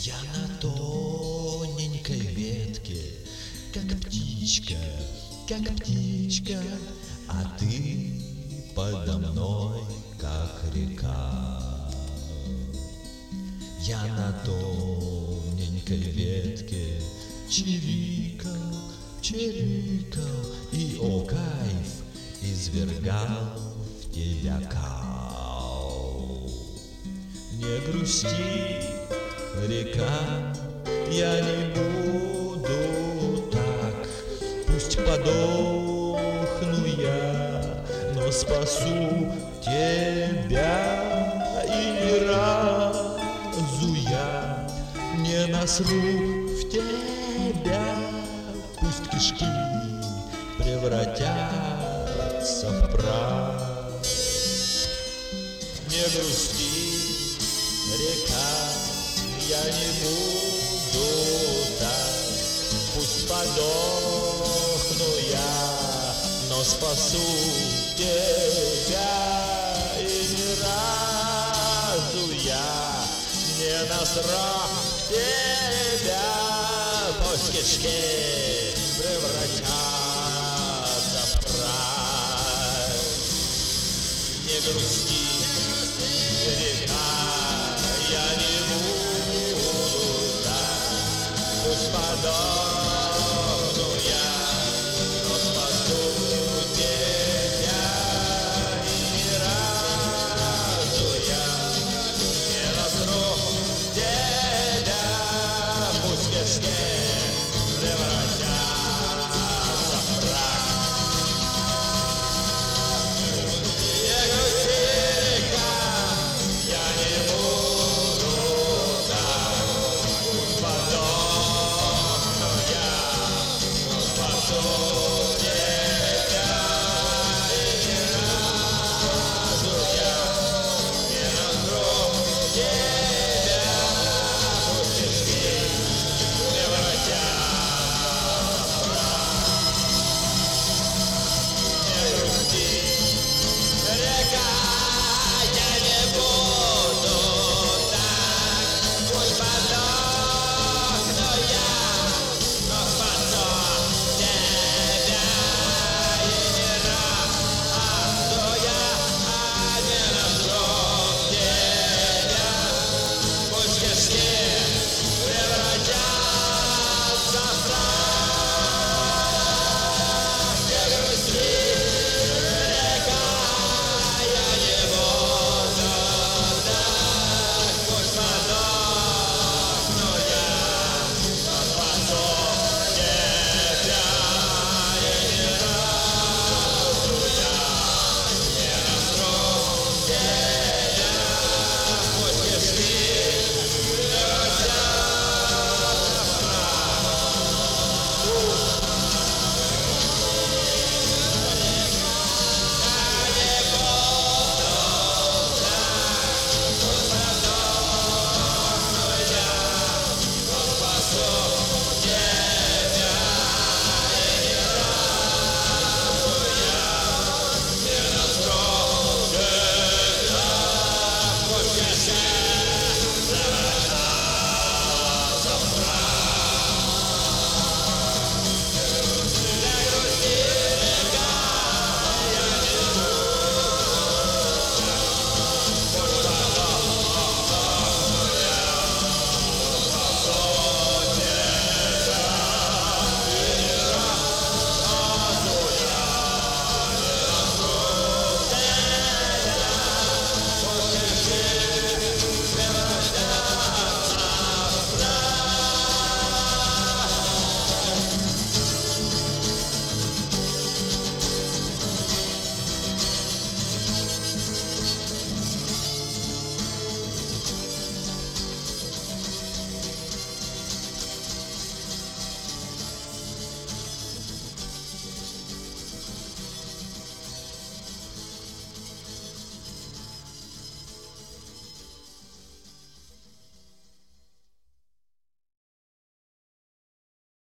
Я на тоненькой ветке, как птичка, а ты подо мной, как река. Я на тоненькой ветке чирикал, и, о кайф, извергал в тебя кал. Не грусти, река, я не буду так, пусть подохну я, но спасу тебя, и ни разу я не насру в тебя, пусть кишки превратятся в прах. Не грусти, река, я не буду так, пусть подохну я, но спасу тебя, и ни разу я не насрал в тебя, пусть кишки превратятся в прах. Не грусти, река, я не буду так, пусть подохну